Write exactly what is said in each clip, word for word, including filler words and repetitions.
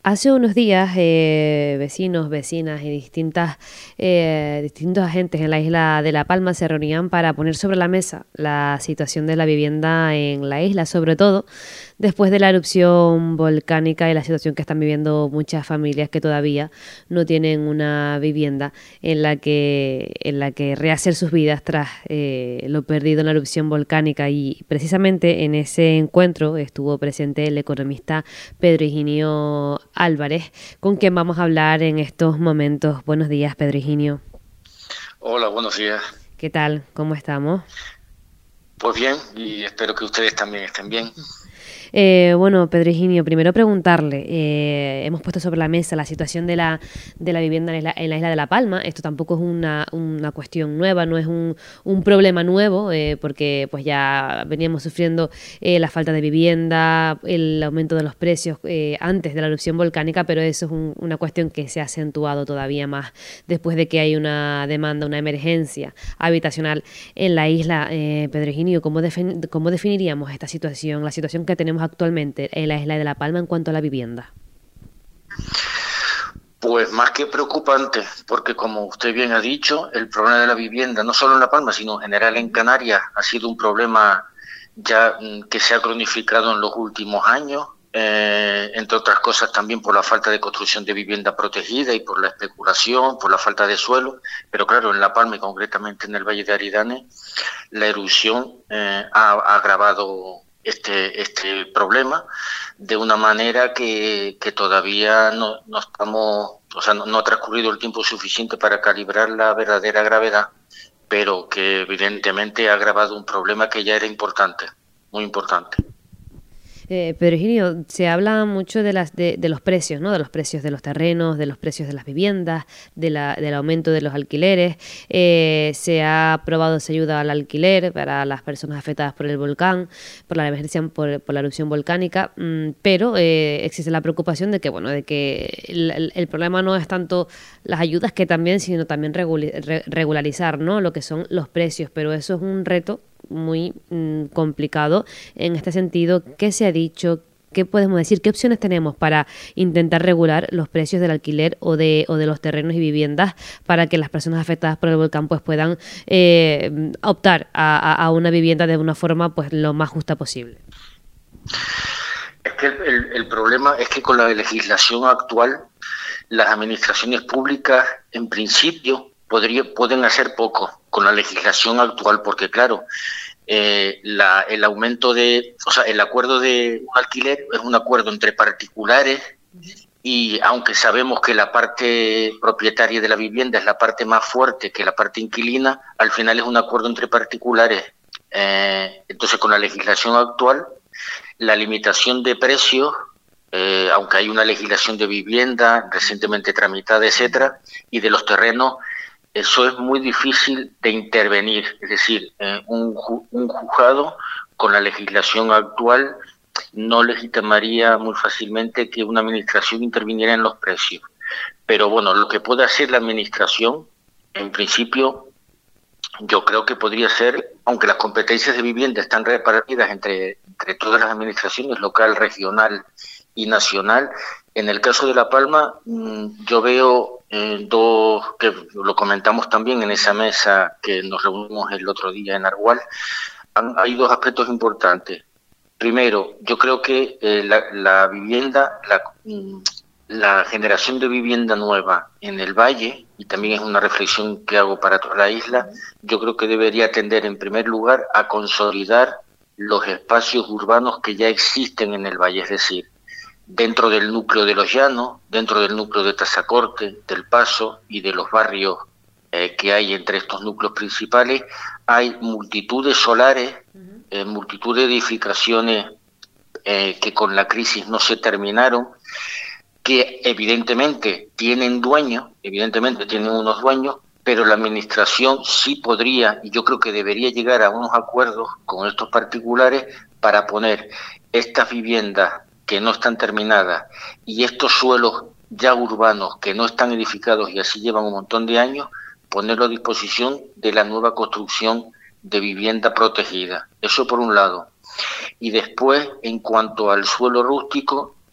Hace unos días, eh, vecinos, vecinas y distintas, eh, distintos agentes en la isla de La Palma se reunían para poner sobre la mesa la situación de la vivienda en la isla, sobre todo después de la erupción volcánica y la situación que están viviendo muchas familias que todavía no tienen una vivienda en la que, en la que rehacer sus vidas tras eh, lo perdido en la erupción volcánica. Y precisamente en ese encuentro estuvo presente el economista Pedro Higinio Álvarez, con quien vamos a hablar en estos momentos. Buenos días, Pedro Higinio. Hola, buenos días. ¿Qué tal? ¿Cómo estamos? Pues bien, y espero que ustedes también estén bien. Eh, bueno, Pedro Higinio, primero preguntarle, eh, hemos puesto sobre la mesa la situación de la, de la vivienda en la, en la isla de La Palma. Esto tampoco es una, una cuestión nueva, no es un, un problema nuevo, eh, porque pues ya veníamos sufriendo eh, la falta de vivienda, el aumento de los precios eh, antes de la erupción volcánica, pero eso es un, una cuestión que se ha acentuado todavía más después de que hay una demanda, una emergencia habitacional en la isla. eh, Pedro Higinio, ¿cómo, defin- ¿cómo definiríamos esta situación, la situación que tenemos actualmente en la isla de La Palma en cuanto a la vivienda? Pues más que preocupante, porque como usted bien ha dicho, el problema de la vivienda, no solo en La Palma, sino en general en Canarias, ha sido un problema ya mm, que se ha cronificado en los últimos años, eh, entre otras cosas también por la falta de construcción de vivienda protegida y por la especulación, por la falta de suelo, pero claro, en La Palma y concretamente en el Valle de Aridane, la erupción eh, ha, ha agravado este, este problema de una manera que, que todavía no, no estamos, o sea, no, no ha transcurrido el tiempo suficiente para calibrar la verdadera gravedad, pero que evidentemente ha agravado un problema que ya era importante, muy importante. Eh, Pedro Higinio, se habla mucho de, las, de, de los precios, ¿no? De los precios de los terrenos, de los precios de las viviendas, de la, del aumento de los alquileres. Eh, se ha aprobado esa ayuda al alquiler para las personas afectadas por el volcán, por la emergencia, por, por la erupción volcánica, mmm, pero eh, existe la preocupación de que, bueno, de que el, el, el problema no es tanto las ayudas que también, sino también reguli- re- regularizar, ¿no? Lo que son los precios, pero eso es un reto muy mmm, complicado. En este sentido, ¿qué se ha dicho? ¿Qué podemos decir? ¿Qué opciones tenemos para intentar regular los precios del alquiler o de, o de los terrenos y viviendas para que las personas afectadas por el volcán pues puedan eh, optar a, a, a una vivienda de una forma pues lo más justa posible? Es que el, el, el problema es que con la legislación actual, las administraciones públicas, en principio, podría, pueden hacer poco con la legislación actual, porque claro, eh, la, el aumento de, o sea, el acuerdo de un alquiler es un acuerdo entre particulares y aunque sabemos que la parte propietaria de la vivienda es la parte más fuerte que la parte inquilina, al final es un acuerdo entre particulares. Eh, entonces, con la legislación actual, la limitación de precios, eh, aunque hay una legislación de vivienda recientemente tramitada, etcétera, y de los terrenos, eso es muy difícil de intervenir. Es decir, eh, un, ju- un juzgado con la legislación actual no legitimaría muy fácilmente que una administración interviniera en los precios. Pero bueno, lo que puede hacer la administración, en principio, yo creo que podría ser, aunque las competencias de vivienda están repartidas entre, entre todas las administraciones, local, regional y nacional, en el caso de La Palma, mmm, yo veo eh, dos, que lo comentamos también en esa mesa que nos reunimos el otro día en Argual, han, hay dos aspectos importantes. Primero, yo creo que eh, la, la vivienda, la, mmm, la generación de vivienda nueva en el valle, y también es una reflexión que hago para toda la isla, yo creo que debería tender en primer lugar a consolidar los espacios urbanos que ya existen en el valle, es decir, dentro del núcleo de Los Llanos, dentro del núcleo de Tazacorte, del Paso y de los barrios eh, que hay entre estos núcleos principales, hay multitud de solares, eh, multitud de edificaciones eh, que con la crisis no se terminaron, que evidentemente tienen dueños, evidentemente tienen unos dueños, pero la administración sí podría, y yo creo que debería llegar a unos acuerdos con estos particulares para poner estas viviendas que no están terminadas y estos suelos ya urbanos que no están edificados y así llevan un montón de años, ponerlo a disposición de la nueva construcción de vivienda protegida. Eso por un lado. Y después, en cuanto al suelo rústico,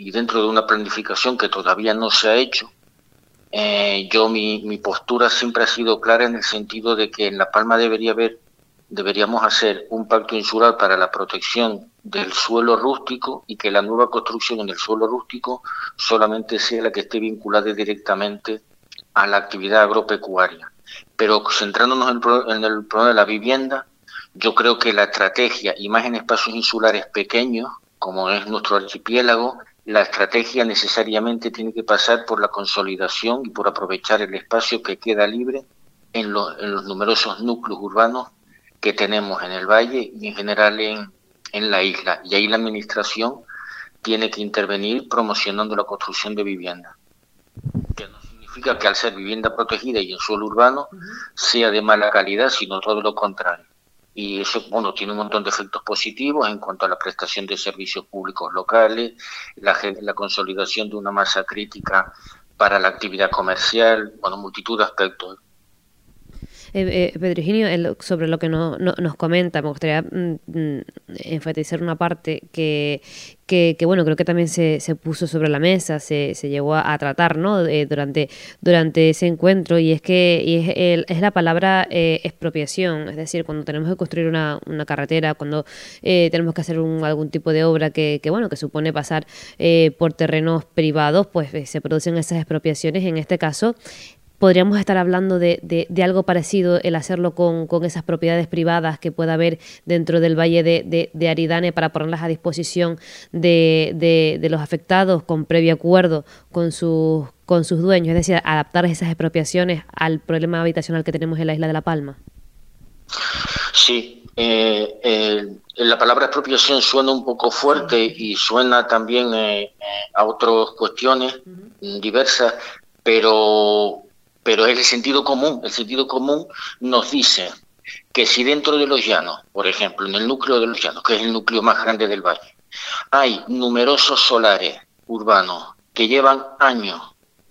y dentro de una planificación que todavía no se ha hecho, eh, yo mi, mi postura siempre ha sido clara en el sentido de que en La Palma debería haber, deberíamos hacer un pacto insular para la protección del suelo rústico y que la nueva construcción en el suelo rústico solamente sea la que esté vinculada directamente a la actividad agropecuaria. Pero centrándonos en el, pro, en el problema de la vivienda, yo creo que la estrategia, y más en espacios insulares pequeños, como es nuestro archipiélago, la estrategia necesariamente tiene que pasar por la consolidación y por aprovechar el espacio que queda libre en, lo, en los numerosos núcleos urbanos que tenemos en el valle y en general en, en la isla. Y ahí la administración tiene que intervenir promocionando la construcción de vivienda. Que no significa que al ser vivienda protegida y en suelo urbano sea de mala calidad, sino todo lo contrario. Y eso, bueno, tiene un montón de efectos positivos en cuanto a la prestación de servicios públicos locales, la, la consolidación de una masa crítica para la actividad comercial, bueno, multitud de aspectos. Eh, eh, Pedro Higinio, el, sobre lo que no, no, nos comenta, me gustaría mm, enfatizar una parte que, que, que bueno, creo que también se, se puso sobre la mesa, se, se llegó a, a tratar, ¿no? Eh, durante, durante ese encuentro, y es que y es, el, es la palabra eh, expropiación, es decir, cuando tenemos que construir una, una carretera, cuando eh, tenemos que hacer un, algún tipo de obra que, que bueno, que supone pasar eh, por terrenos privados, pues eh, se producen esas expropiaciones. En este caso, podríamos estar hablando de, de, de algo parecido, el hacerlo con, con esas propiedades privadas que pueda haber dentro del valle de, de, de Aridane para ponerlas a disposición de, de, de los afectados con previo acuerdo con sus, con sus dueños, es decir, adaptar esas expropiaciones al problema habitacional que tenemos en la isla de La Palma. Sí, eh, eh, la palabra expropiación suena un poco fuerte y suena también eh, a otras cuestiones uh-huh. diversas, pero... Pero es el sentido común. El sentido común nos dice que si dentro de los llanos, por ejemplo, en el núcleo de los llanos, que es el núcleo más grande del valle, hay numerosos solares urbanos que llevan años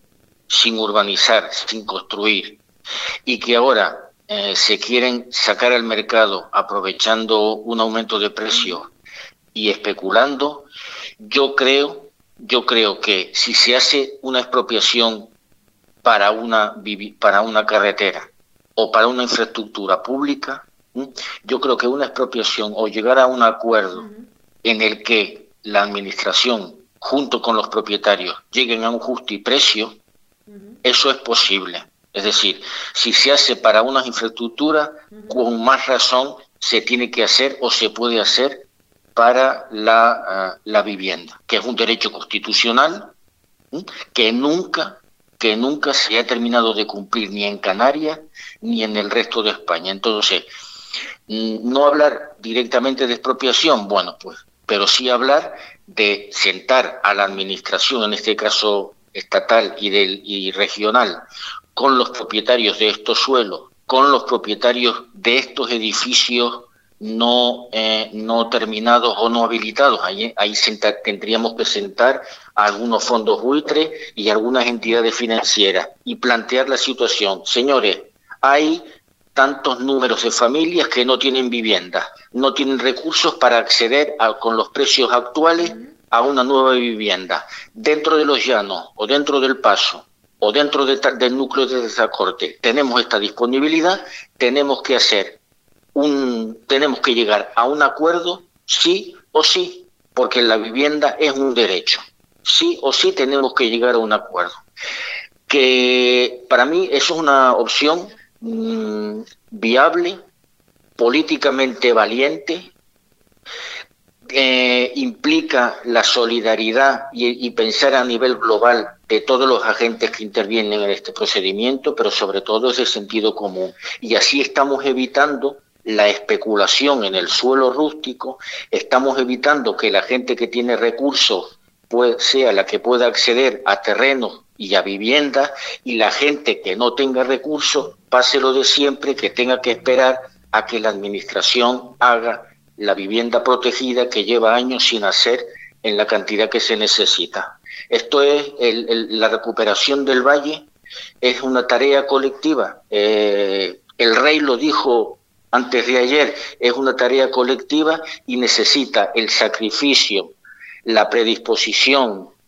sin urbanizar, sin construir, y que ahora eh, se quieren sacar al mercado aprovechando un aumento de precios y especulando, yo creo, yo creo que si se hace una expropiación para una, para una carretera o para una infraestructura pública, ¿sí? Yo creo que una expropiación o llegar a un acuerdo uh-huh. en el que la administración junto con los propietarios lleguen a un justo precio, uh-huh. eso es posible. Es decir, si se hace para unas infraestructuras, uh-huh. con más razón se tiene que hacer o se puede hacer para la, uh, la vivienda, que es un derecho constitucional, ¿sí? que nunca que nunca se ha terminado de cumplir ni en Canarias ni en el resto de España. Entonces, no hablar directamente de expropiación, bueno, pues, pero sí hablar de sentar a la administración, en este caso estatal y, del, y regional, con los propietarios de estos suelos, con los propietarios de estos edificios no eh, no terminados o no habilitados. Ahí, ahí senta, tendríamos que sentar a algunos fondos buitres y algunas entidades financieras y plantear la situación. Señores, hay tantos números de familias que no tienen vivienda, no tienen recursos para acceder a, con los precios actuales a una nueva vivienda. Dentro de los llanos o dentro del Paso o dentro de, del núcleo de Tazacorte tenemos esta disponibilidad, tenemos que hacer Un, tenemos que llegar a un acuerdo, sí o sí, porque la vivienda es un derecho. Sí o sí tenemos que llegar a un acuerdo. Que para mí eso es una opción mmm, viable, políticamente valiente, eh, implica la solidaridad y, y pensar a nivel global de todos los agentes que intervienen en este procedimiento, pero sobre todo es de sentido común. Y así estamos evitando la especulación en el suelo rústico, estamos evitando que la gente que tiene recursos pues, sea la que pueda acceder a terrenos y a viviendas, y la gente que no tenga recursos, pase lo de siempre, que tenga que esperar a que la administración haga la vivienda protegida que lleva años sin hacer en la cantidad que se necesita. Esto es el, el, la recuperación del valle, es una tarea colectiva. Eh, el rey lo dijo antes de ayer, es una tarea colectiva y necesita el sacrificio, la predisposición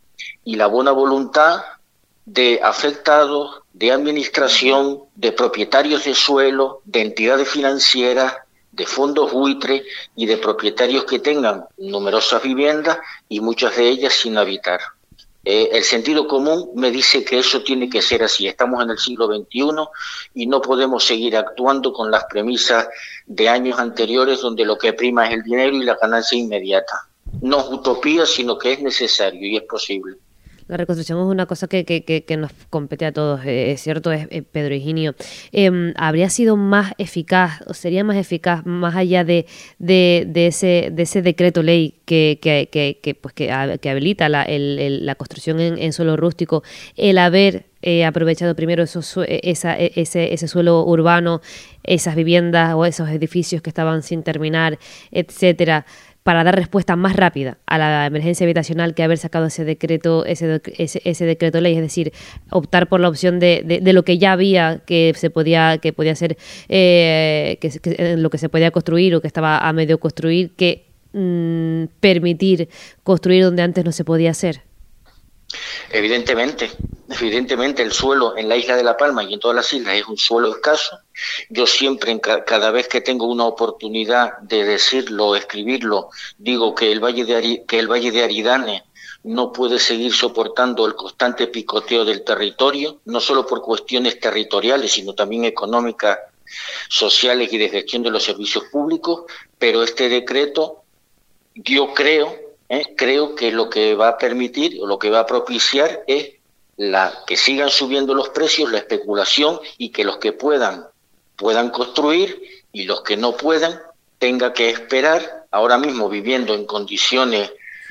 y la buena voluntad de afectados, de administración, de propietarios de suelo, de entidades financieras, de fondos buitre y de propietarios que tengan numerosas viviendas y muchas de ellas sin habitar. Eh, el sentido común me dice que eso tiene que ser así. Estamos en el siglo veintiuno y no podemos seguir actuando con las premisas de años anteriores donde lo que prima es el dinero y la ganancia inmediata. No es utopía, sino que es necesario y es posible. La reconstrucción es una cosa que, que, que, que nos compete a todos, eh, es cierto, es, eh, Pedro Higinio. Eh, ¿Habría sido más eficaz, o sería más eficaz, más allá de, de, de, ese, de ese decreto ley que, que, que, que, pues que, que habilita la, el, el, la construcción en, en suelo rústico, el haber eh, aprovechado primero esos, esa, ese, ese suelo urbano, esas viviendas o esos edificios que estaban sin terminar, etcétera, para dar respuesta más rápida a la emergencia habitacional que haber sacado ese decreto, ese, ese, ese decreto ley, es decir, optar por la opción de, de, de lo que ya había, que se podía, que podía ser eh, que, que, lo que se podía construir o que estaba a medio construir, que mmm, permitir construir donde antes no se podía hacer. Evidentemente, evidentemente el suelo en la isla de La Palma y en todas las islas es un suelo escaso. Yo siempre, cada vez que tengo una oportunidad de decirlo, escribirlo, digo que el Valle de Ari, que el Valle de Aridane no puede seguir soportando el constante picoteo del territorio, no solo por cuestiones territoriales, sino también económicas, sociales y de gestión de los servicios públicos, pero este decreto, yo creo, eh, creo que lo que va a permitir o lo que va a propiciar es la que sigan subiendo los precios, la especulación, y que los que puedan puedan construir y los que no puedan tenga que esperar, ahora mismo viviendo en condiciones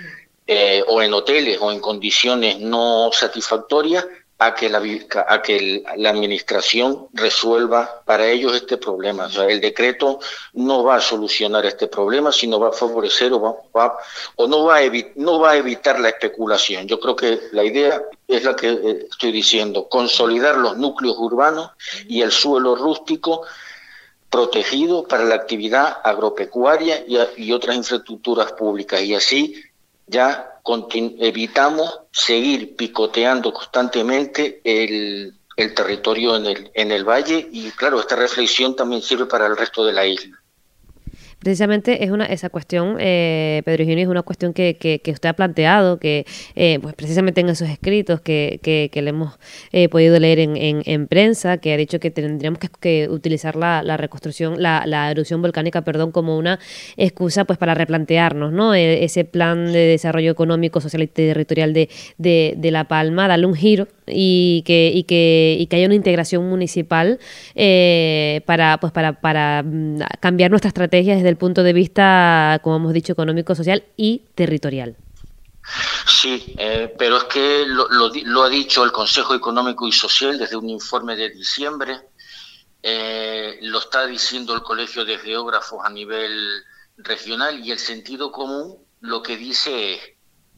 eh, o en hoteles o en condiciones no satisfactorias, a que la a que el, la administración resuelva para ellos este problema. O sea, el decreto no va a solucionar este problema, sino va a favorecer o va, va o no va a evi no va a evitar la especulación. Yo creo que la idea es la que eh, estoy diciendo: consolidar los núcleos urbanos y el suelo rústico protegido para la actividad agropecuaria y, y otras infraestructuras públicas, y así ya evitamos seguir picoteando constantemente el, el territorio en el, en el valle, y claro, esta reflexión también sirve para el resto de la isla. Precisamente es una esa cuestión, eh, Pedro Higinio, es una cuestión que, que, que usted ha planteado, que eh, pues precisamente en esos escritos que, que, que le hemos eh, podido leer en, en, en prensa, que ha dicho que tendríamos que, que utilizar la, la reconstrucción, la, la erupción volcánica, perdón, como una excusa pues para replantearnos, ¿no? E, ese plan de desarrollo económico, social y territorial de, de, de La Palma, darle un giro y que, y que, y que haya una integración municipal eh, para, pues para, para cambiar nuestra estrategia desde el punto de vista, como hemos dicho, económico, social y territorial. Sí, eh, pero es que lo, lo, lo ha dicho el Consejo Económico y Social desde un informe de diciembre, eh, lo está diciendo el Colegio de Geógrafos a nivel regional, y el sentido común lo que dice es,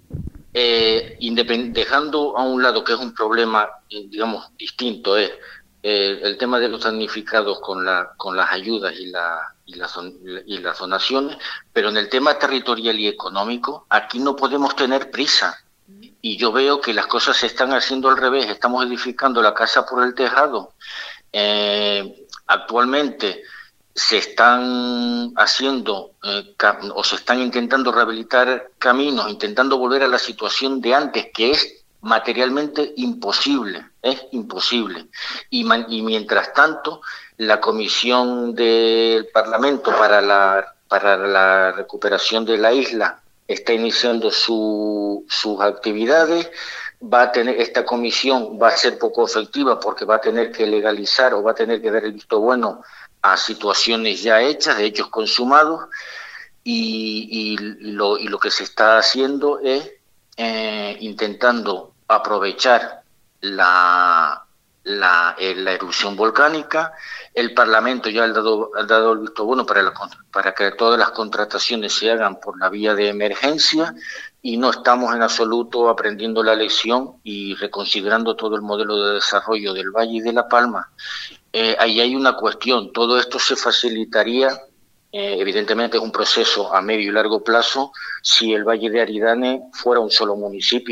eh, dejando a un lado que es un problema, eh, digamos, distinto, es eh, el tema de los damnificados con, la, con las ayudas y la Y las, y las donaciones, pero en el tema territorial y económico, aquí no podemos tener prisa. Y yo veo que las cosas se están haciendo al revés, estamos edificando la casa por el tejado. Eh, actualmente se están haciendo eh, o se están intentando rehabilitar caminos, intentando volver a la situación de antes, que es materialmente imposible, es imposible. Y, man, y mientras tanto, la Comisión del Parlamento para la, para la recuperación de la isla está iniciando su, sus actividades. Va a tener, esta comisión va a ser poco efectiva porque va a tener que legalizar o va a tener que dar el visto bueno a situaciones ya hechas, de hechos consumados, y, y, lo, y lo que se está haciendo es eh, intentando aprovechar la, la, eh, la erupción volcánica. El Parlamento ya ha dado, ha dado el visto bueno para, la, para que todas las contrataciones se hagan por la vía de emergencia, y no estamos en absoluto aprendiendo la lección y reconsiderando todo el modelo de desarrollo del Valle y de La Palma. Eh, ahí hay una cuestión, todo esto se facilitaría, eh, evidentemente es un proceso a medio y largo plazo, si el Valle de Aridane fuera un solo municipio.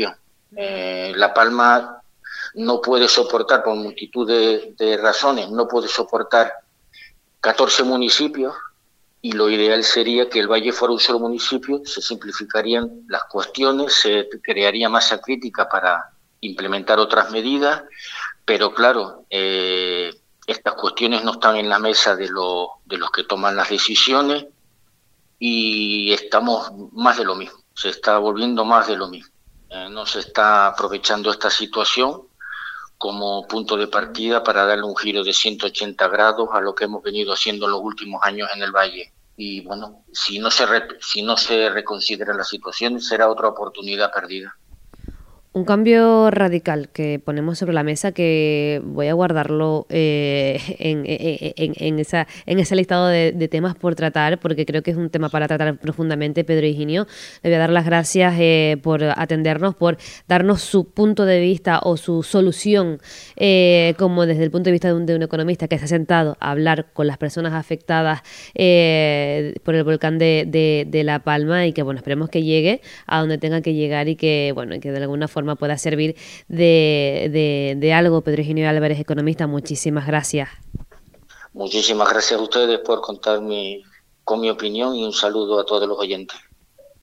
Eh, La Palma no puede soportar, por multitud de, de razones, no puede soportar catorce municipios, y lo ideal sería que el Valle fuera un solo municipio, se simplificarían las cuestiones, se crearía masa crítica para implementar otras medidas, pero claro, eh, estas cuestiones no están en la mesa de, lo, de los que toman las decisiones y estamos más de lo mismo, se está volviendo más de lo mismo. Eh, no se está aprovechando esta situación como punto de partida para darle un giro de ciento ochenta grados a lo que hemos venido haciendo en los últimos años en el Valle. Y bueno, si no se re, si no se reconsidera la situación, será otra oportunidad perdida. Un cambio radical que ponemos sobre la mesa, que voy a guardarlo eh, en, en, en, esa, en ese listado de, de temas por tratar, porque creo que es un tema para tratar profundamente. Pedro Higinio, le voy a dar las gracias eh, por atendernos, por darnos su punto de vista o su solución, eh, como desde el punto de vista de un, de un economista que se ha sentado a hablar con las personas afectadas eh, por el volcán de, de, de La Palma, y que bueno, esperemos que llegue a donde tenga que llegar y que bueno, que de alguna forma pueda servir de, de, de algo. Pedro Higinio Álvarez, economista, muchísimas gracias. Muchísimas gracias a ustedes por contar mi, con mi opinión, y un saludo a todos los oyentes.